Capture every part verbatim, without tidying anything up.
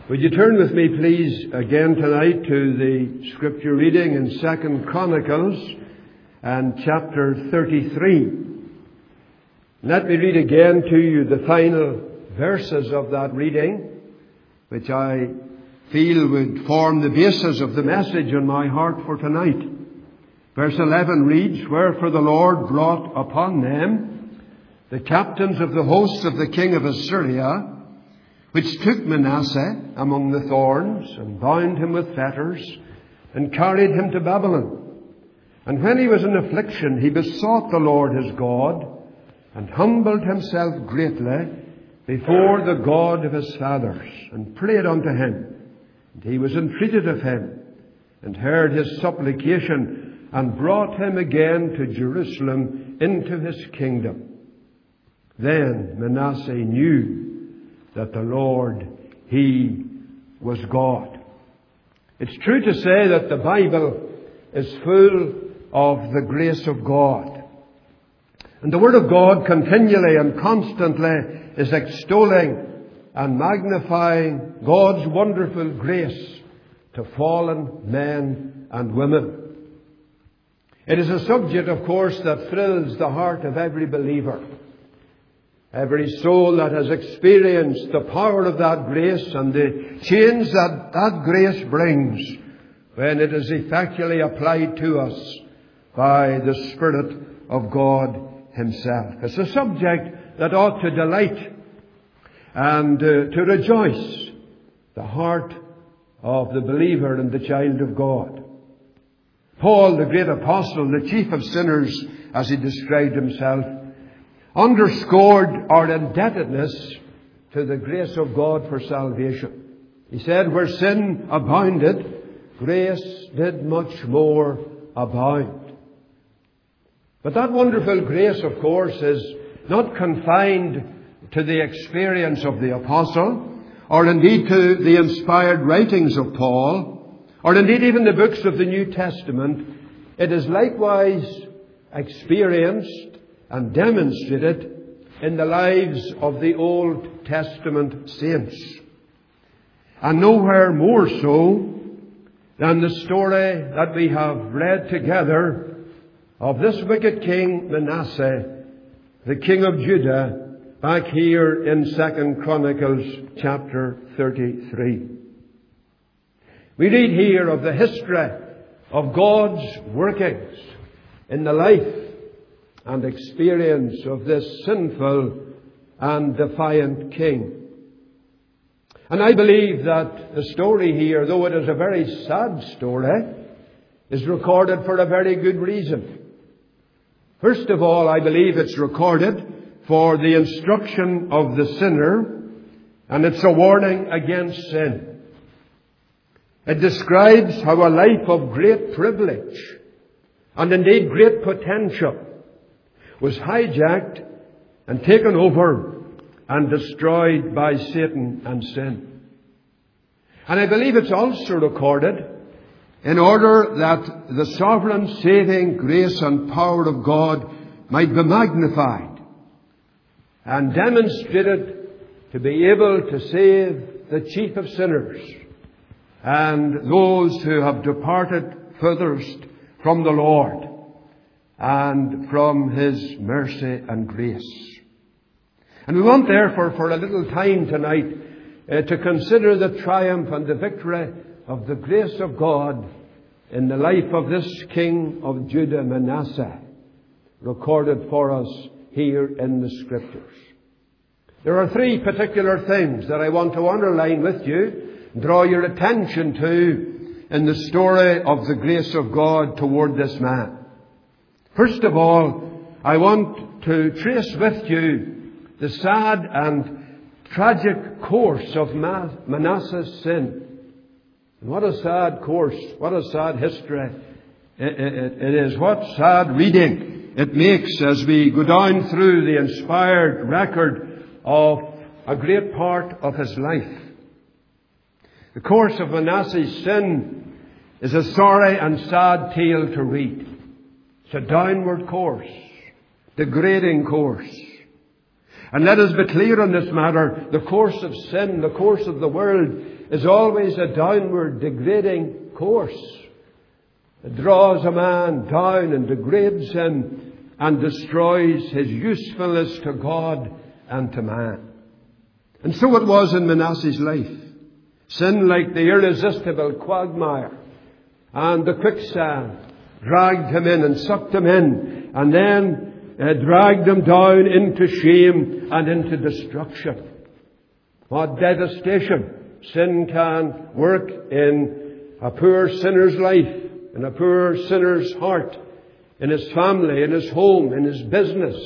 Would you turn with me, please, again tonight to the scripture reading in Second Chronicles and chapter thirty-three. Let me read again to you the final verses of that reading, which I feel would form the basis of the message in my heart for tonight. Verse eleven reads, "Wherefore the Lord brought upon them the captains of the hosts of the king of Assyria, which took Manasseh among the thorns, and bound him with fetters, and carried him to Babylon. And when he was in affliction, he besought the Lord his God, and humbled himself greatly before the God of his fathers, and prayed unto him. And he was entreated of him, and heard his supplication, and brought him again to Jerusalem into his kingdom. Then Manasseh knew that the Lord, He was God." It's true to say that the Bible is full of the grace of God. And the Word of God continually and constantly is extolling and magnifying God's wonderful grace to fallen men and women. It is a subject, of course, that thrills the heart of every believer. Every soul that has experienced the power of that grace and the change that that grace brings when it is effectually applied to us by the Spirit of God Himself. It's a subject that ought to delight and uh, to rejoice the heart of the believer and the child of God. Paul, the great apostle, the chief of sinners, as he described himself, underscored our indebtedness to the grace of God for salvation. He said, "Where sin abounded, grace did much more abound." But that wonderful grace, of course, is not confined to the experience of the apostle, or indeed to the inspired writings of Paul, or indeed even the books of the New Testament. It is likewise experienced and demonstrated in the lives of the Old Testament saints. And nowhere more so than the story that we have read together of this wicked king Manasseh, the king of Judah, back here in Second Chronicles chapter thirty-three. We read here of the history of God's workings in the life and experience of this sinful and defiant king. And I believe that the story here, though it is a very sad story, is recorded for a very good reason. First of all, I believe it's recorded for the instruction of the sinner, and it's a warning against sin. It describes how a life of great privilege and indeed great potential was hijacked and taken over and destroyed by Satan and sin. And I believe it's also recorded in order that the sovereign saving grace and power of God might be magnified and demonstrated to be able to save the chief of sinners and those who have departed furthest from the Lord and from His mercy and grace. And we want therefore for a little time tonight uh, to consider the triumph and the victory of the grace of God in the life of this king of Judah, Manasseh, recorded for us here in the Scriptures. There are three particular things that I want to underline with you, draw your attention to in the story of the grace of God toward this man. First of all, I want to trace with you the sad and tragic course of Manasseh's sin. And what a sad course, what a sad history it, it, it is. What sad reading it makes as we go down through the inspired record of a great part of his life. The course of Manasseh's sin is a sorry and sad tale to read. It's a downward course, degrading course. And let us be clear on this matter. The course of sin, the course of the world, is always a downward, degrading course. It draws a man down and degrades him and destroys his usefulness to God and to man. And so it was in Manasseh's life. Sin, like the irresistible quagmire and the quicksand, dragged him in and sucked him in, and then uh, dragged him down into shame and into destruction. What devastation sin can work in a poor sinner's life, in a poor sinner's heart, in his family, in his home, in his business,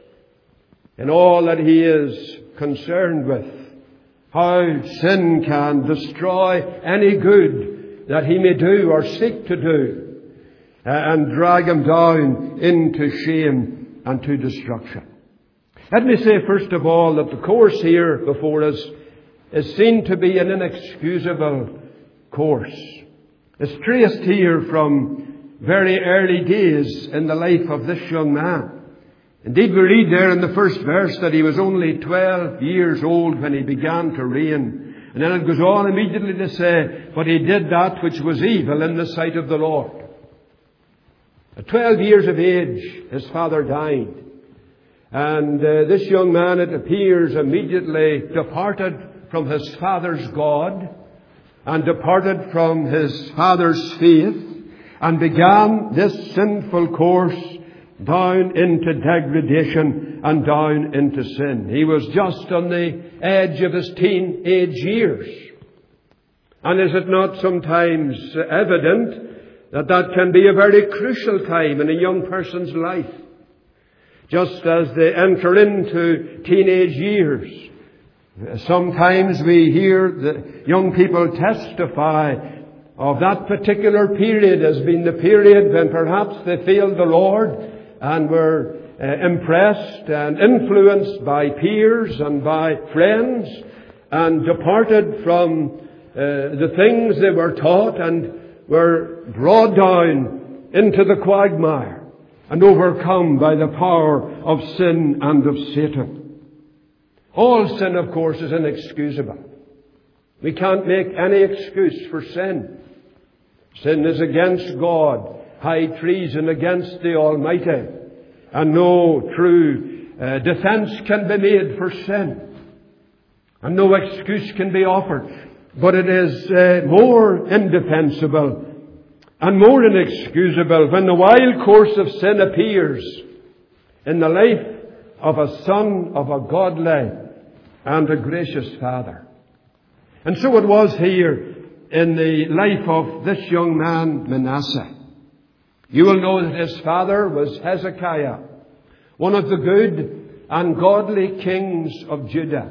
in all that he is concerned with. How sin can destroy any good that he may do or seek to do, uh, and drag him down into shame and to destruction. Let me say first of all that the course here before us is seen to be an inexcusable course. It's traced here from very early days in the life of this young man. Indeed, we read there in the first verse that he was only twelve years old when he began to reign. And then it goes on immediately to say, but he did that which was evil in the sight of the Lord. At twelve years of age, his father died. And uh, this young man, it appears, immediately departed from his father's God and departed from his father's faith and began this sinful course down into degradation and down into sin. He was just on the edge of his teenage years. And is it not sometimes evident that that can be a very crucial time in a young person's life? Just as they enter into teenage years, sometimes we hear the young people testify of that particular period as being the period when perhaps they failed the Lord and were uh, impressed and influenced by peers and by friends and departed from uh, the things they were taught and were brought down into the quagmire and overcome by the power of sin and of Satan. All sin, of course, is inexcusable. We can't make any excuse for sin. Sin is against God, high treason against the Almighty, and no true uh, defense can be made for sin, and no excuse can be offered. But it is uh, more indefensible and more inexcusable when the wild course of sin appears in the life of a son of a godly and a gracious father. And so it was here in the life of this young man, Manasseh. You will know that his father was Hezekiah, one of the good and godly kings of Judah.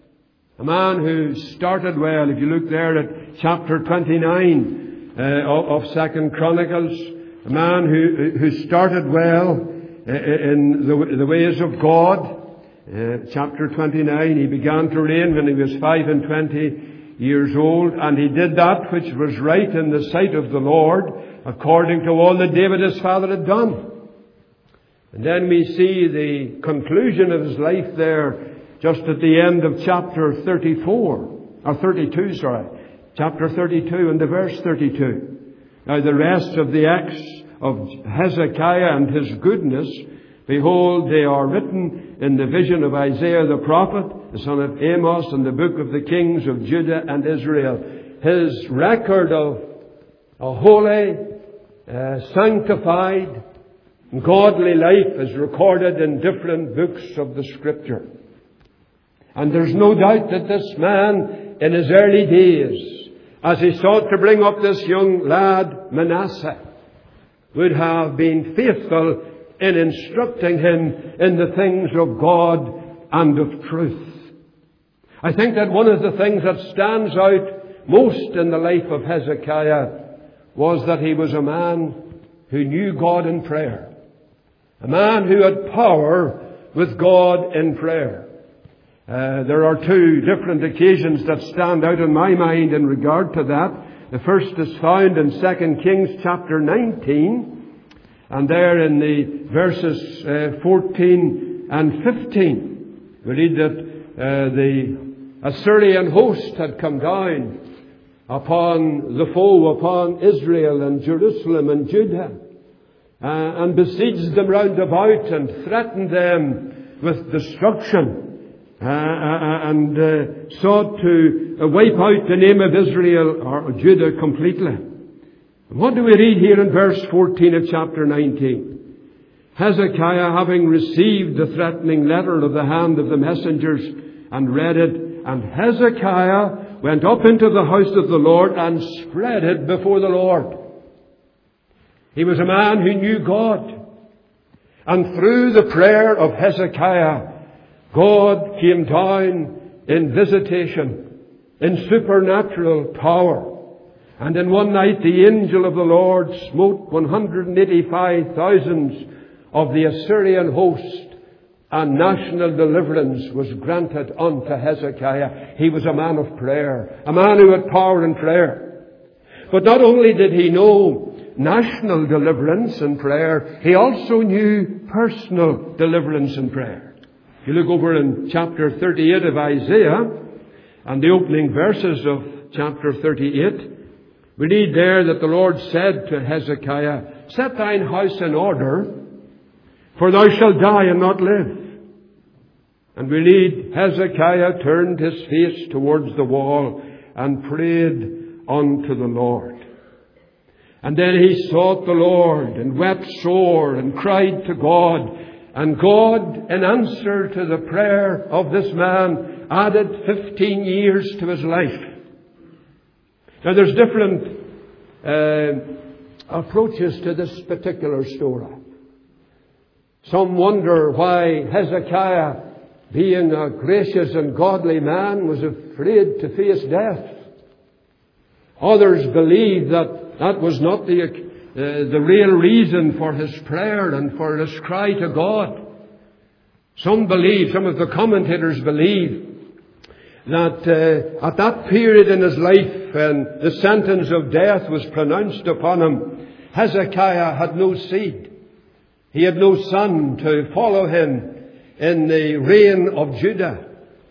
A man who started well. If you look there at chapter twenty-nine uh, of Second Chronicles, a man who who started well uh, in the, the ways of God. Uh, chapter twenty-nine, he began to reign when he was five and twenty years old, and he did that which was right in the sight of the Lord, according to all that David his father had done. And then we see the conclusion of his life there, just at the end of chapter thirty-four, or thirty-two, sorry, chapter thirty-two and the verse thirty-two. Now the rest of the acts of Hezekiah and his goodness, behold, they are written in the vision of Isaiah the prophet, the son of Amos, in the book of the kings of Judah and Israel. His record of a holy, uh, sanctified, godly life is recorded in different books of the Scripture. And there's no doubt that this man, in his early days, as he sought to bring up this young lad, Manasseh, would have been faithful in instructing him in the things of God and of truth. I think that one of the things that stands out most in the life of Hezekiah was that he was a man who knew God in prayer. A man who had power with God in prayer. Uh, there are two different occasions that stand out in my mind in regard to that. The first is found in Second Kings chapter nineteen, and there in the verses uh, fourteen and fifteen. We read that uh, the Assyrian host had come down upon the foe, upon Israel and Jerusalem and Judah, uh, and besieged them round about and threatened them with destruction, uh, uh, and uh, sought to uh, wipe out the name of Israel or Judah completely. What do we read here in verse fourteen of chapter nineteen? Hezekiah, having received the threatening letter of the hand of the messengers and read it, and Hezekiah went up into the house of the Lord and spread it before the Lord. He was a man who knew God. And through the prayer of Hezekiah, God came down in visitation, in supernatural power. And in one night the angel of the Lord smote one hundred eighty-five thousand of the Assyrian host, and national deliverance was granted unto Hezekiah. He was a man of prayer, a man who had power in prayer. But not only did he know national deliverance in prayer, he also knew personal deliverance in prayer. If you look over in chapter thirty-eight of Isaiah, and the opening verses of chapter thirty-eight, we read there that the Lord said to Hezekiah, "Set thine house in order, for thou shalt die and not live." And we read, Hezekiah turned his face towards the wall and prayed unto the Lord. And then he sought the Lord and wept sore and cried to God. And God, in answer to the prayer of this man, added fifteen years to his life. Now there's different uh, approaches to this particular story. Some wonder why Hezekiah, being a gracious and godly man, was afraid to face death. Others believe that that was not the, uh, the real reason for his prayer and for his cry to God. Some believe, some of the commentators believe, that uh, at that period in his life when the sentence of death was pronounced upon him, Hezekiah had no seed. He had no son to follow him in the reign of Judah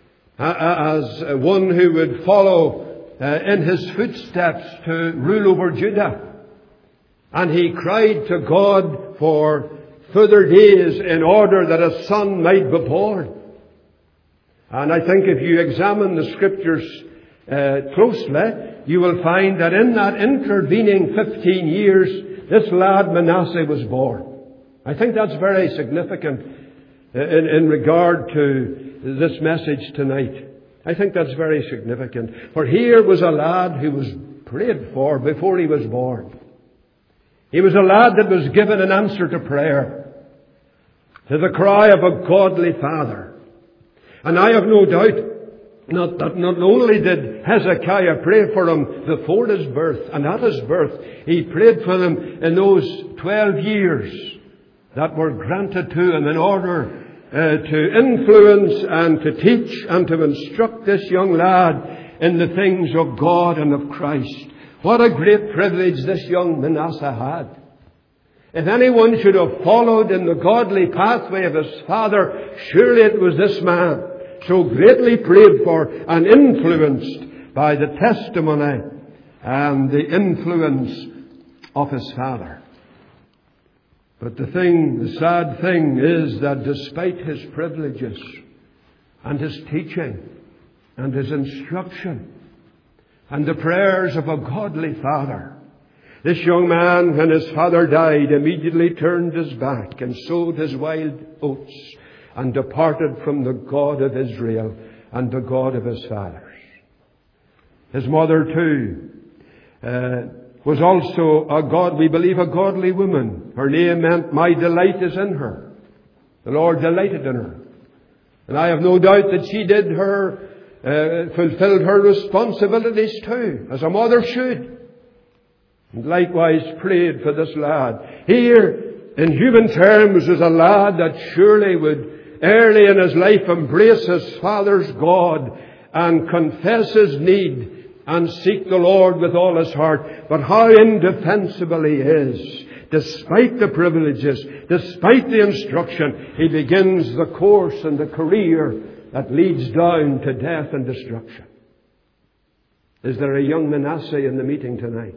as one who would follow in his footsteps to rule over Judah. And he cried to God for further days in order that a son might be born. And I think if you examine the scriptures uh, closely, you will find that in that intervening fifteen years, this lad Manasseh was born. I think that's very significant in, in regard to this message tonight. I think that's very significant. For here was a lad who was prayed for before he was born. He was a lad that was given an answer to prayer, to the cry of a godly father. And I have no doubt not, that not only did Hezekiah pray for him before his birth and at his birth, he prayed for him in those twelve years that were granted to him in order uh, to influence and to teach and to instruct this young lad in the things of God and of Christ. What a great privilege this young Manasseh had. If anyone should have followed in the godly pathway of his father, surely it was this man, so greatly prayed for and influenced by the testimony and the influence of his father. But the thing, the sad thing is that despite his privileges and his teaching and his instruction and the prayers of a godly father, this young man, when his father died, immediately turned his back and sowed his wild oats and departed from the God of Israel and the God of his fathers. His mother too uh, was also a God, we believe, a godly woman. Her name meant, "My delight is in her." The Lord delighted in her. And I have no doubt that she did her, uh, fulfilled her responsibilities too, as a mother should. And likewise prayed for this lad. Here, in human terms, is a lad that surely would early in his life embrace his father's God and confess his need and seek the Lord with all his heart. But how indefensible he is. Despite the privileges, despite the instruction, he begins the course and the career that leads down to death and destruction. Is there a young Manasseh in the meeting tonight?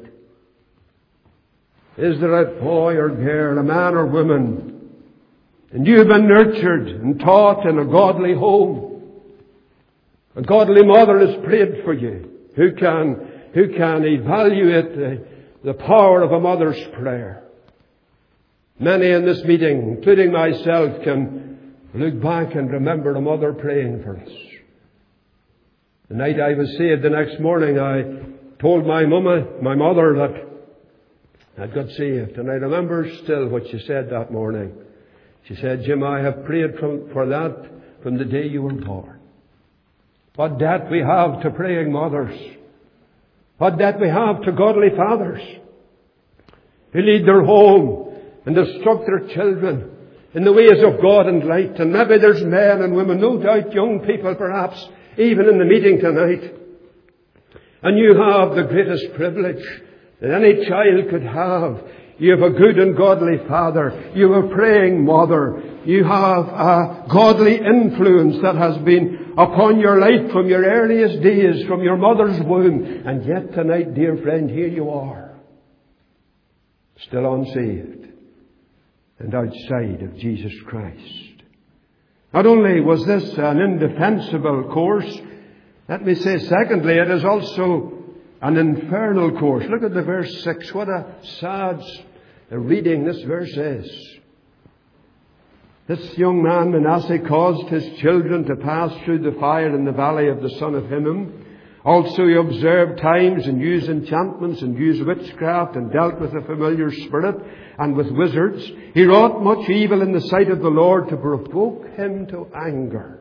Is there a boy or girl, a man or woman, and you've been nurtured and taught in a godly home? A godly mother has prayed for you. Who can, who can evaluate the, the power of a mother's prayer? Many in this meeting, including myself, can look back and remember a mother praying for us. The night I was saved, the next morning I told my mama, my mother, that I'd got saved. And I remember still what she said that morning. She said, Jim, I have prayed from, for that from the day you were born. What debt we have to praying mothers. What debt we have to godly fathers who lead their home and instruct their children in the ways of God and light. And maybe there's men and women, no doubt young people perhaps, even in the meeting tonight. And you have the greatest privilege that any child could have. You have a good and godly father. You have a praying mother. You have a godly influence that has been upon your life from your earliest days, from your mother's womb. And yet tonight, dear friend, here you are, still unsaved and outside of Jesus Christ. Not only was this an indefensible course, let me say secondly, it is also an infernal course. Look at the verse six. What a sad reading this verse is. This young man, Manasseh, caused his children to pass through the fire in the valley of the son of Hinnom. Also he observed times and used enchantments and used witchcraft and dealt with a familiar spirit and with wizards. He wrought much evil in the sight of the Lord to provoke him to anger.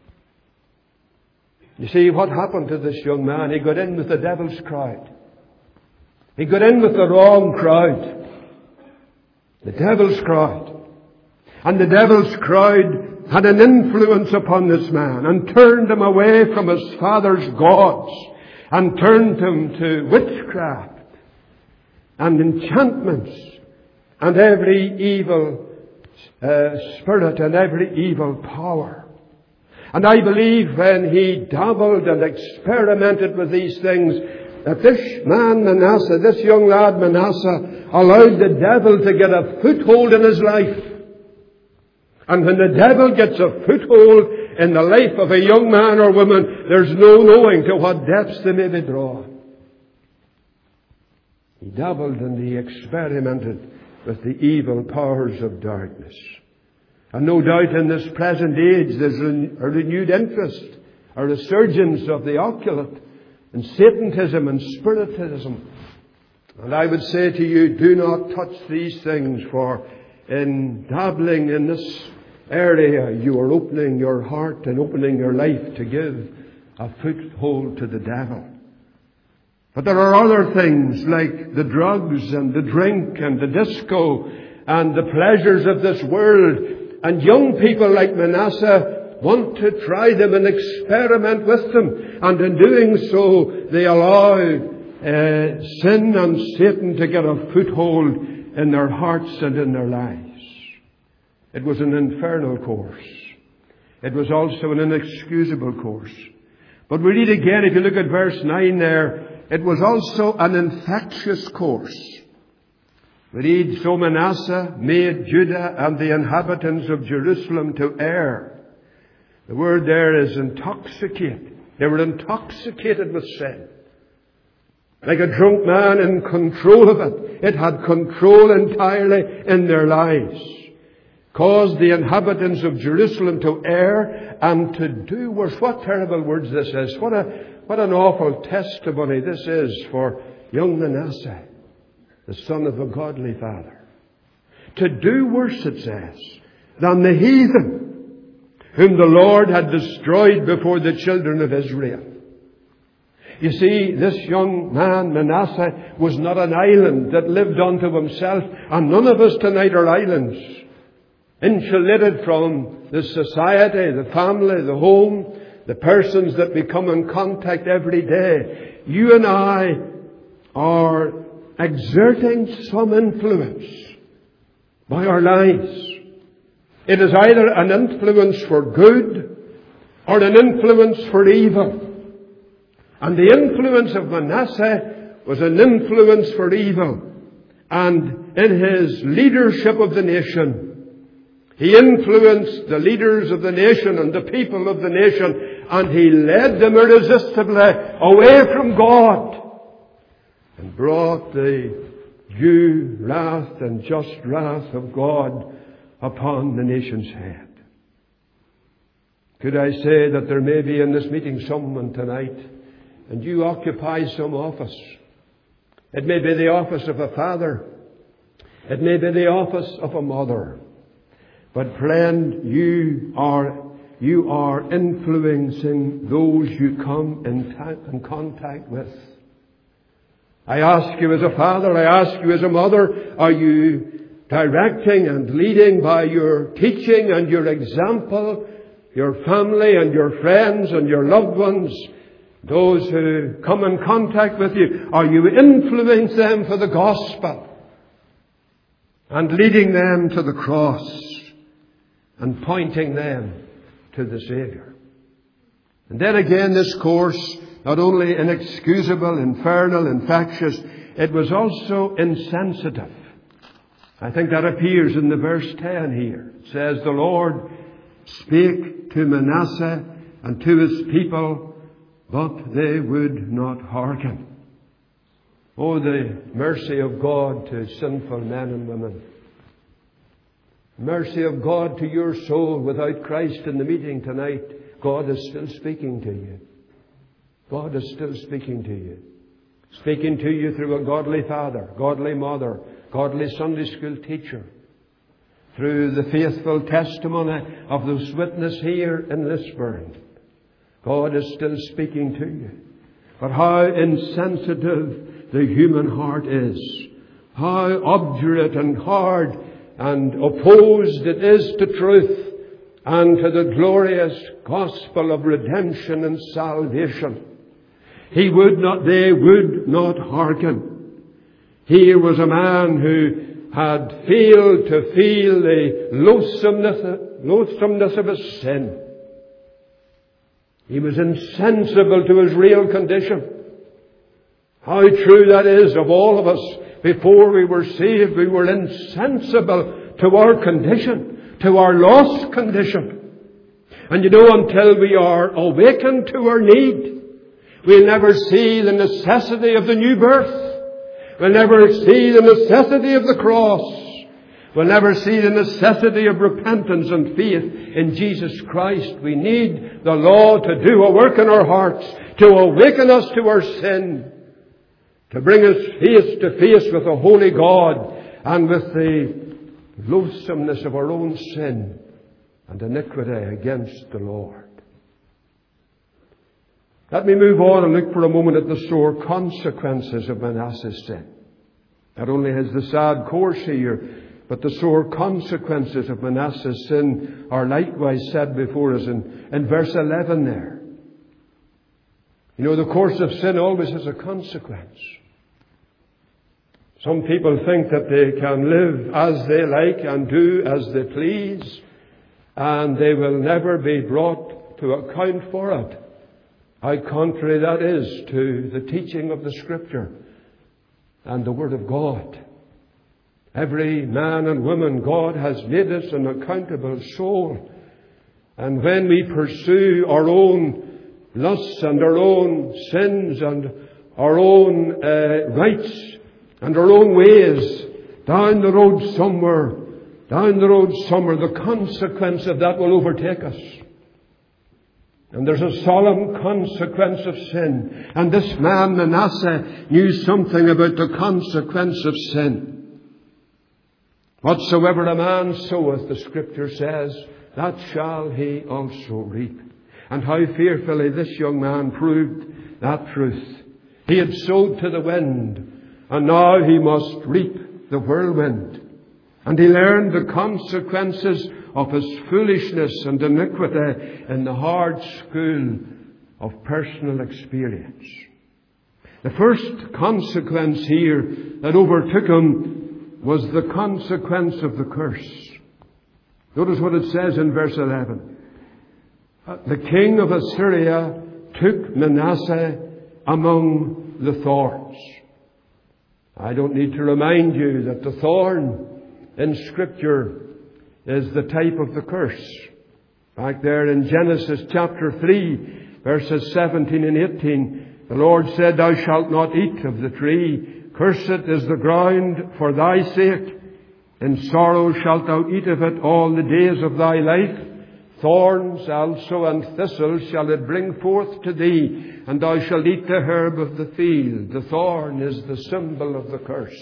You see, what happened to this young man? He got in with the devil's crowd. He got in with the wrong crowd. The devil's crowd. And the devil's crowd had an influence upon this man and turned him away from his father's gods and turned him to witchcraft and enchantments and every evil uh, spirit and every evil power. And I believe when he dabbled and experimented with these things, that this man Manasseh, this young lad Manasseh, allowed the devil to get a foothold in his life. And when the devil gets a foothold in the life of a young man or woman, there's no knowing to what depths they may be drawn. He dabbled and he experimented with the evil powers of darkness. And no doubt in this present age there's a renewed interest, a resurgence of the occult and Satanism and Spiritism. And I would say to you, do not touch these things, for in dabbling in this area you are opening your heart and opening your life to give a foothold to the devil. But there are other things like the drugs and the drink and the disco and the pleasures of this world. And young people like Manasseh want to try them and experiment with them. And in doing so, they allow uh, sin and Satan to get a foothold in their hearts and in their lives. It was an infernal course. It was also an inexcusable course. But we read again, if you look at verse nine there, it was also an infectious course. We read, so Manasseh made Judah and the inhabitants of Jerusalem to err. The word there is intoxicate. They were intoxicated with sin. Like a drunk man in control of it. It had control entirely in their lives. Caused the inhabitants of Jerusalem to err and to do worse. What terrible words this is. What a, what an awful testimony this is for young Manasseh, the son of a godly father. To do worse, it says, than the heathen, whom the Lord had destroyed before the children of Israel. You see, this young man, Manasseh, was not an island that lived unto himself. And none of us tonight are islands. Insulated from the society, the family, the home, the persons that we come in contact every day. You and I are exerting some influence by our lives. It is either an influence for good or an influence for evil. And the influence of Manasseh was an influence for evil. And in his leadership of the nation, he influenced the leaders of the nation and the people of the nation, and he led them irresistibly away from God and brought the due wrath and just wrath of God upon the nation's head. Could I say that there may be in this meeting someone tonight, and you occupy some office. It may be the office of a father. It may be the office of a mother. But friend, you are, you are influencing those you come in, ta- in contact with. I ask you as a father, I ask you as a mother, are you directing and leading by your teaching and your example, your family and your friends and your loved ones, those who come in contact with you? Are you influencing them for the gospel and leading them to the cross and pointing them to the Saviour? And then again, this course, not only inexcusable, infernal, infectious, it was also insensitive. I think that appears in the verse ten here. It says, the Lord spake to Manasseh and to his people, but they would not hearken. Oh, the mercy of God to sinful men and women. Mercy of God to your soul without Christ in the meeting tonight. God is still speaking to you. God is still speaking to you. Speaking to you through a godly father, godly mother, godly Sunday school teacher. Through the faithful testimony of this witness here in Lisburn. God is still speaking to you. But how insensitive the human heart is. How obdurate and hard and opposed it is to truth and to the glorious gospel of redemption and salvation. He would not, they would not hearken. Here was a man who had failed to feel the loathsomeness, loathsomeness of his sin. He was insensible to his real condition. How true that is of all of us. Before we were saved, we were insensible to our condition, to our lost condition. And you know, until we are awakened to our need, we'll never see the necessity of the new birth. We'll never see the necessity of the cross. We'll never see the necessity of repentance and faith in Jesus Christ. We need the law to do a work in our hearts, to awaken us to our sin, to bring us face to face with a holy God and with the loathsomeness of our own sin and iniquity against the Lord. Let me move on and look for a moment at the sore consequences of Manasseh's sin. Not only has the sad course here, but the sore consequences of Manasseh's sin are likewise said before us in, in verse eleven there. You know, the course of sin always has a consequence. Some people think that they can live as they like and do as they please, and they will never be brought to account for it. How contrary that is to the teaching of the Scripture and the Word of God. Every man and woman, God has made us an accountable soul. And when we pursue our own lusts and our own sins and our own uh, rights and our own ways, down the road somewhere, down the road somewhere, the consequence of that will overtake us. And there's a solemn consequence of sin. And this man, Manasseh, knew something about the consequence of sin. Whatsoever a man soweth, the Scripture says, that shall he also reap. And how fearfully this young man proved that truth. He had sowed to the wind, and now he must reap the whirlwind. And he learned the consequences of his foolishness and iniquity in the hard school of personal experience. The first consequence here that overtook him was the consequence of the curse. Notice what it says in verse eleven. the king of Assyria took Manasseh among the thorns. I don't need to remind you that the thorn in Scripture is the type of the curse. Back there in Genesis chapter three, verses seventeen and eighteen, the Lord said, "Thou shalt not eat of the tree. Cursed is the ground for thy sake. In sorrow shalt thou eat of it all the days of thy life. Thorns also and thistles shall it bring forth to thee, and thou shalt eat the herb of the field." The thorn is the symbol of the curse.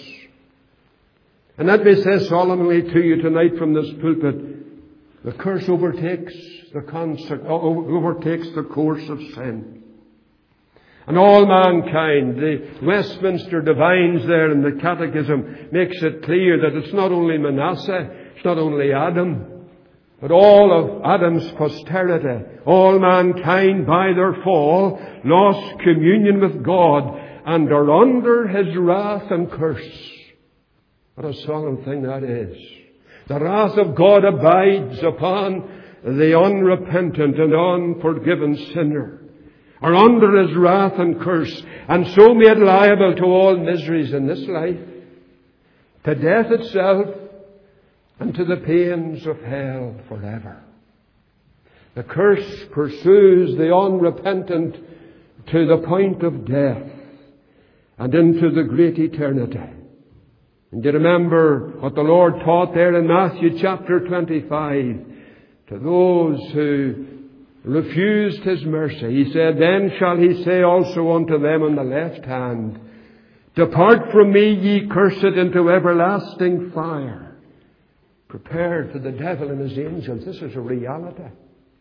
And let me say solemnly to you tonight from this pulpit, the curse overtakes the conse- overtakes the course of sin. And all mankind, the Westminster Divines there in the Catechism makes it clear that it's not only Manasseh, it's not only Adam, but all of Adam's posterity, all mankind by their fall, lost communion with God and are under His wrath and curse. What a solemn thing that is. The wrath of God abides upon the unrepentant and unforgiven sinner, are under His wrath and curse, and so made liable to all miseries in this life, to death itself, and to the pains of hell forever. The curse pursues the unrepentant to the point of death and into the great eternity. And you remember what the Lord taught there in Matthew chapter twenty-five to those who refused His mercy. He said, "Then shall He say also unto them on the left hand, Depart from me, ye cursed, into everlasting fire, prepared for the devil and his angels." This is a reality.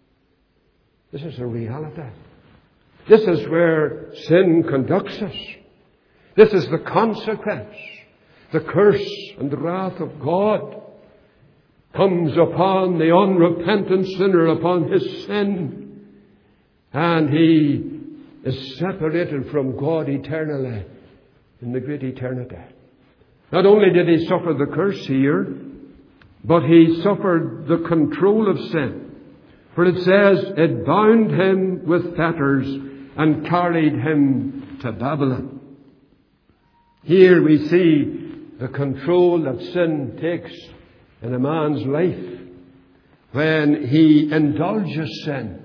This is a reality. This is where sin conducts us. This is the consequence. The curse and the wrath of God comes upon the unrepentant sinner, upon his sin, and he is separated from God eternally in the great eternity. Not only did he suffer the curse here, but he suffered the control of sin. For it says, "It bound him with fetters and carried him to Babylon." Here we see the control that sin takes in a man's life when he indulges sin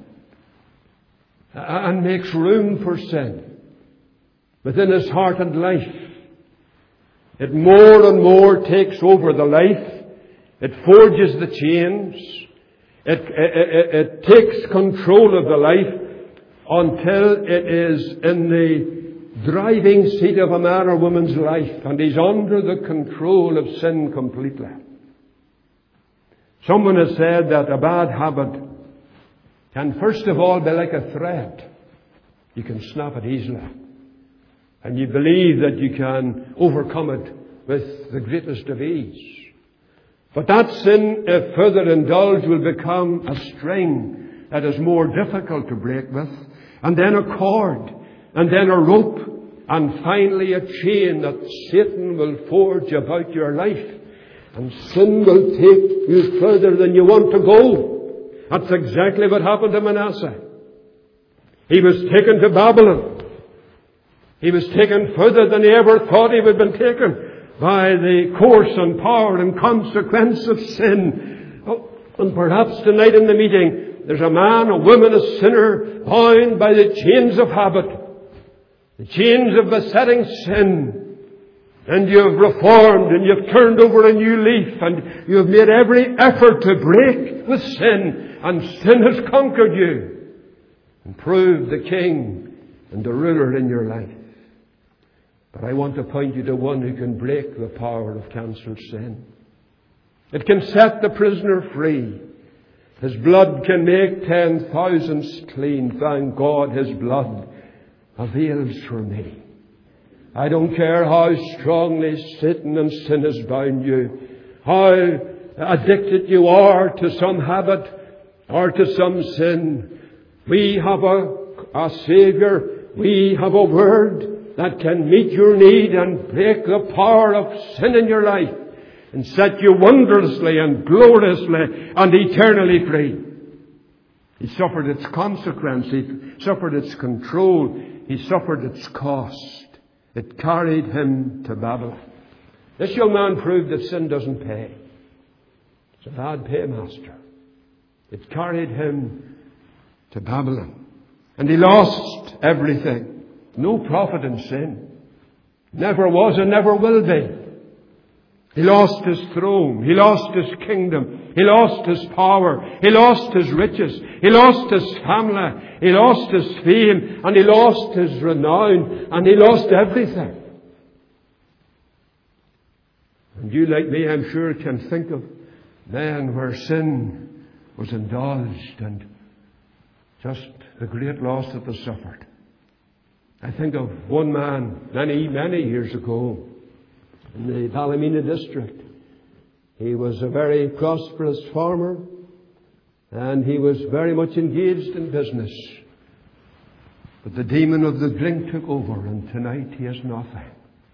and makes room for sin within his heart and life. It more and more takes over the life. It forges the chains. It, it, it, it takes control of the life until it is in the driving seat of a man or woman's life, and he's under the control of sin completely. Someone has said that a bad habit can first of all be like a thread. You can snap it easily, and you believe that you can overcome it with the greatest of ease. But that sin, if further indulged, will become a string that is more difficult to break with, and then a cord, and then a rope, and finally a chain that Satan will forge about your life. And sin will take you further than you want to go. That's exactly what happened to Manasseh. He was taken to Babylon. He was taken further than he ever thought he would have been taken by the course and power and consequence of sin. Oh, and perhaps tonight in the meeting, there's a man, a woman, a sinner, bound by the chains of habit, the chains of besetting sin. And you have reformed and you have turned over a new leaf and you have made every effort to break with sin, and sin has conquered you and proved the king and the ruler in your life. But I want to point you to one who can break the power of cancelled sin. It can set the prisoner free. His blood can make ten thousands clean. Thank God His blood avails for me. I don't care how strongly Satan and sin has bound you, how addicted you are to some habit or to some sin. We have a, a Savior. We have a Word that can meet your need and break the power of sin in your life and set you wondrously and gloriously and eternally free. He suffered its consequence. He suffered its control. He suffered its cost. It carried him to Babylon. This young man proved that sin doesn't pay. It's a bad paymaster. It carried him to Babylon. And he lost everything. No profit in sin. Never was and never will be. He lost his throne. He lost his kingdom. He lost his power. He lost his riches. He lost his family. He lost his fame. And he lost his renown. And he lost everything. And you, like me, I'm sure, can think of men where sin was indulged and just the great loss that they suffered. I think of one man many, many years ago in the Ballymena district. He was a very prosperous farmer and he was very much engaged in business. But the demon of the drink took over, and tonight he has nothing.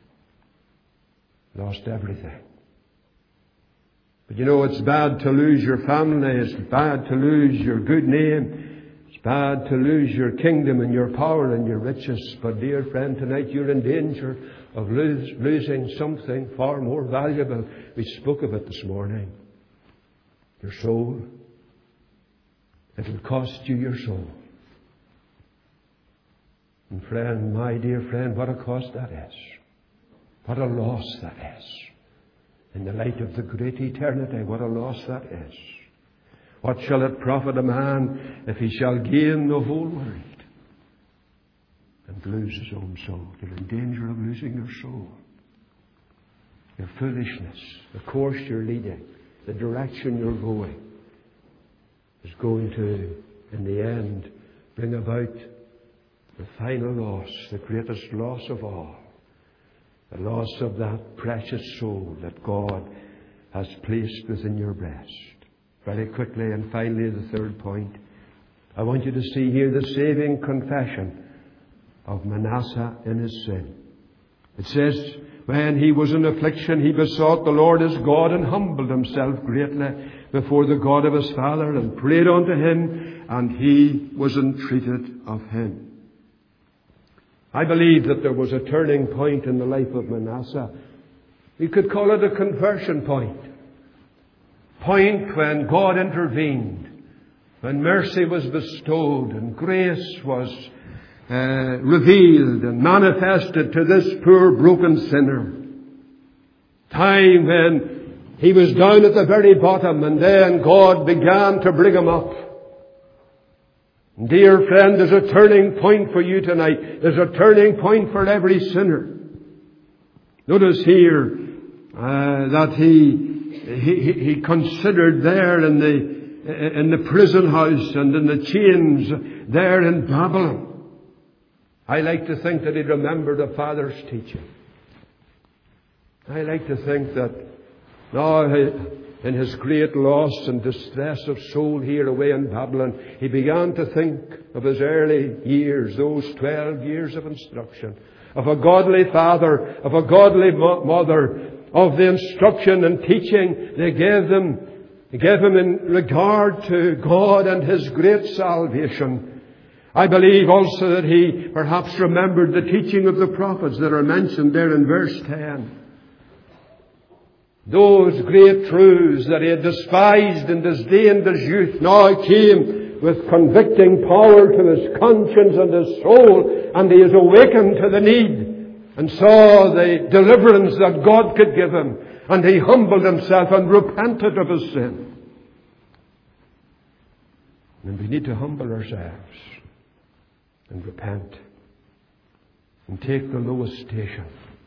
Lost everything. But you know, it's bad to lose your family. It's bad to lose your good name. It's bad to lose your kingdom and your power and your riches. But dear friend, tonight you're in danger of lose, losing something far more valuable. We spoke of it this morning. Your soul. It will cost you your soul. And friend, my dear friend, what a cost that is. What a loss that is. In the light of the great eternity, what a loss that is. What shall it profit a man if he shall gain the whole world and lose his own soul? You're in danger of losing your soul. Your foolishness, the course you're leading, the direction you're going, is going to, in the end, bring about the final loss, the greatest loss of all. The loss of that precious soul that God has placed within your breast. Very quickly, and finally, the third point. I want you to see here the saving confession of Manasseh in his sin. It says, when he was in affliction, he besought the Lord his God and humbled himself greatly before the God of his father and prayed unto him, and he was entreated of him. I believe that there was a turning point in the life of Manasseh. We could call it a conversion point. Point when God intervened, when mercy was bestowed and grace was uh, revealed and manifested to this poor broken sinner. Time when he was down at the very bottom, and then God began to bring him up. Dear friend, there's a turning point for you tonight. There's a turning point for every sinner. Notice here uh, that he, he he considered there in the in the prison house and in the chains there in Babylon. I like to think that he remembered a father's teaching. I like to think that now, in his great loss and distress of soul here away in Babylon, he began to think of his early years, those twelve years of instruction, of a godly father, of a godly mo- mother, of the instruction and teaching they gave them, they gave him in regard to God and his great salvation. I believe also that he perhaps remembered the teaching of the prophets that are mentioned there in verse ten. Those great truths that he had despised and disdained as youth now came with convicting power to his conscience and his soul, and he is awakened to the need and saw the deliverance that God could give him, and he humbled himself and repented of his sin. And we need to humble ourselves and repent and take the lowest station.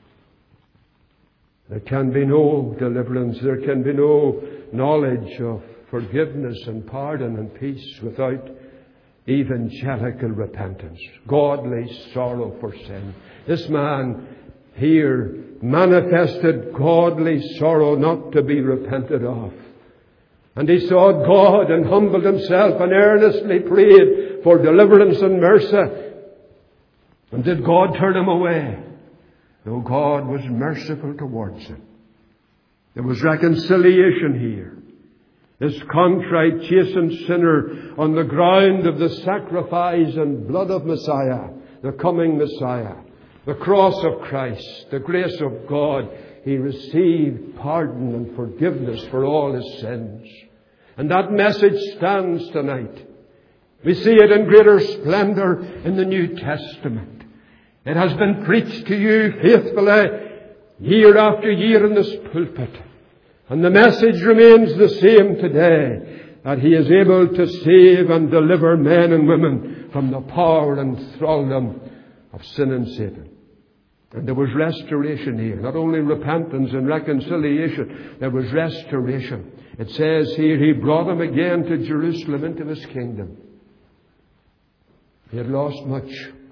There can be no deliverance, there can be no knowledge of forgiveness and pardon and peace without evangelical repentance, godly sorrow for sin. This man here manifested godly sorrow not to be repented of. And he sought God and humbled himself and earnestly prayed for deliverance and mercy. And did God turn him away? No, God was merciful towards him. There was reconciliation here. this contrite, chastened sinner on the ground of the sacrifice and blood of Messiah, the coming Messiah, the cross of Christ, the grace of God, he received pardon and forgiveness for all his sins. And that message stands tonight. We see it in greater splendor in the New Testament. It has been preached to you faithfully year after year in this pulpit. And the message remains the same today, that he is able to save and deliver men and women from the power and thraldom of sin and Satan. And there was restoration here. Not only repentance and reconciliation, there was restoration. It says here, he brought him again to Jerusalem into his kingdom. He had lost much.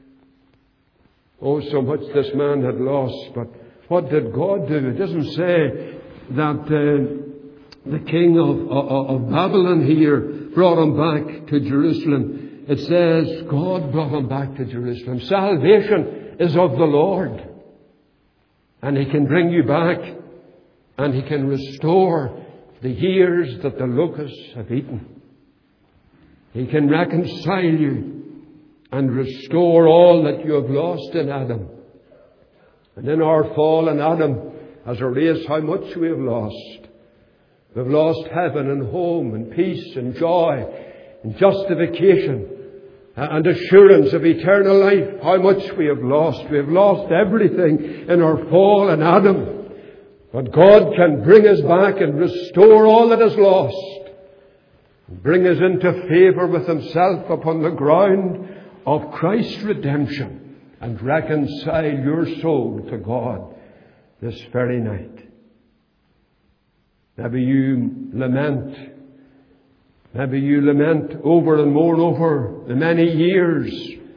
Oh, so much this man had lost. But what did God do? It doesn't say that uh, the king of, of, of Babylon here brought him back to Jerusalem. It says God brought him back to Jerusalem. Salvation is of the Lord. And he can bring you back, and he can restore the years that the locusts have eaten. He can reconcile you and restore all that you have lost in Adam. And in our fall in Adam, as a race, how much we have lost. We've lost heaven and home and peace and joy and justification and assurance of eternal life. How much we have lost. We have lost everything in our fall in Adam. But God can bring us back and restore all that is lost. Bring us into favour with himself upon the ground of Christ's redemption. And reconcile your soul to God this very night. Maybe you lament. Maybe you lament over and mourn over the many years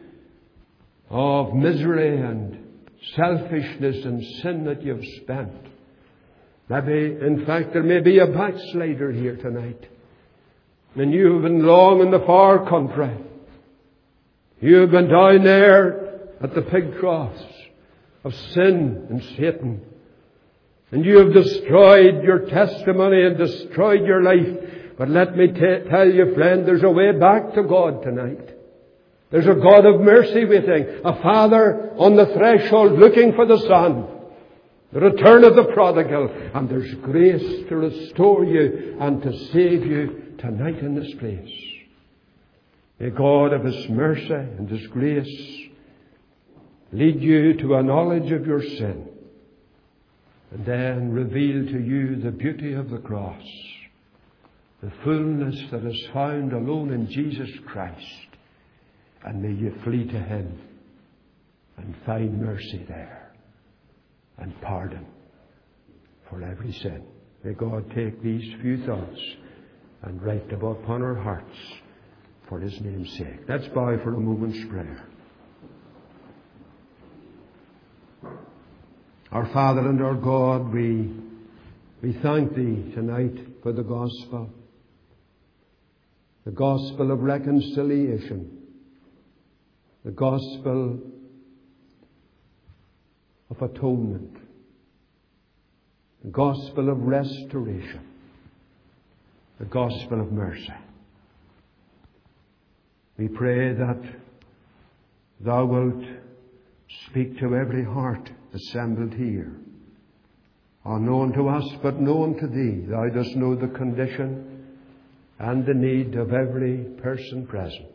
of misery and selfishness and sin that you've spent. Maybe, in fact, there may be a backslider here tonight. And you have been long in the far country. You have been down there at the pig troughs of sin and Satan. And you have destroyed your testimony and destroyed your life. But let me t- tell you, friend, there's a way back to God tonight. There's a God of mercy waiting. A Father on the threshold looking for the Son. The return of the prodigal. And there's grace to restore you and to save you tonight in this place. May God of His mercy and His grace lead you to a knowledge of your sin. And then reveal to you the beauty of the cross. The fullness that is found alone in Jesus Christ. And may you flee to Him and find mercy there and pardon for every sin. May God take these few thoughts and write them upon our hearts for His name's sake. Let's bow for a moment's prayer. Our Father and our God, we, we thank Thee tonight for the gospel. The gospel of reconciliation. The gospel of atonement. The gospel of restoration. The gospel of mercy. We pray that Thou wilt speak to every heart assembled here. Unknown to us, but known to Thee. Thou dost know the condition and the need of every person present.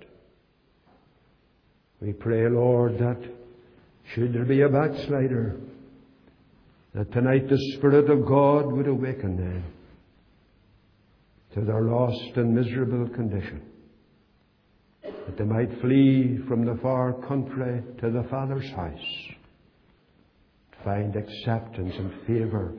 We pray, Lord, that should there be a backslider, that tonight the Spirit of God would awaken them to their lost and miserable condition, that they might flee from the far country to the Father's house, find acceptance and favour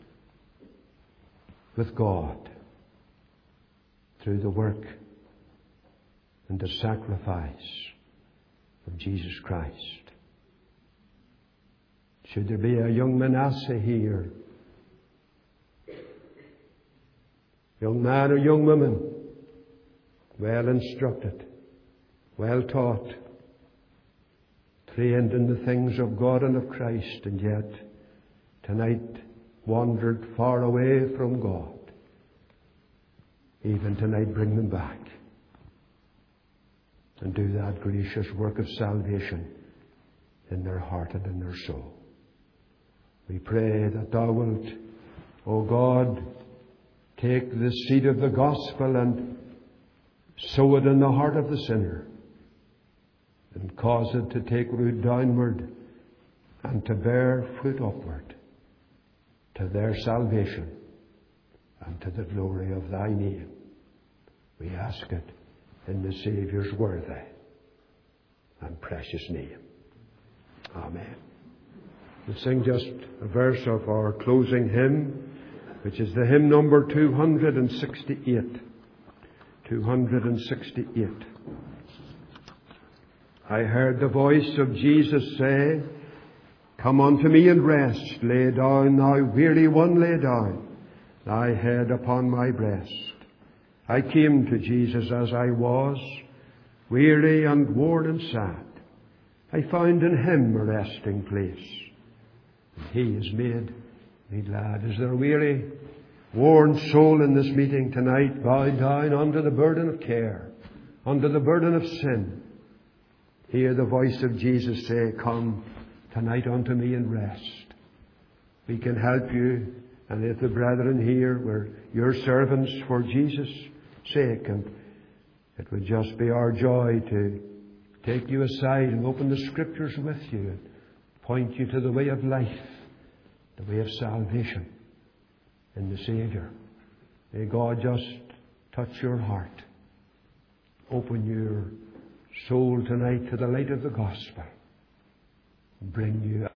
with God through the work and the sacrifice of Jesus Christ. Should there be a young Manasseh here, young man or young woman, well instructed, well taught, trained in the things of God and of Christ, and yet tonight wandered far away from God. even tonight, bring them back and do that gracious work of salvation in their heart and in their soul. We pray that Thou wilt, O God, take the seed of the gospel and sow it in the heart of the sinner and cause it to take root downward and to bear fruit upward to their salvation and to the glory of Thy name. We ask it in the Saviour's worthy and precious name. Amen. We'll sing just a verse of our closing hymn, which is the hymn number two hundred sixty-eight. two hundred sixty-eight. I heard the voice of Jesus say, Come unto me and rest. Lay down, thou weary one, lay down thy head upon my breast. I came to Jesus as I was, weary and worn and sad. I found in Him a resting place. He has made me glad. Is there a weary, worn soul in this meeting tonight, bowed down under the burden of care, under the burden of sin? Hear the voice of Jesus say, Come tonight unto me and rest. We can help you, and if the brethren here were your servants for Jesus' sake, and it would just be our joy to take you aside and open the Scriptures with you and point you to the way of life, the way of salvation in the Saviour. May God just touch your heart. Open your soul tonight to the light of the gospel. Bring you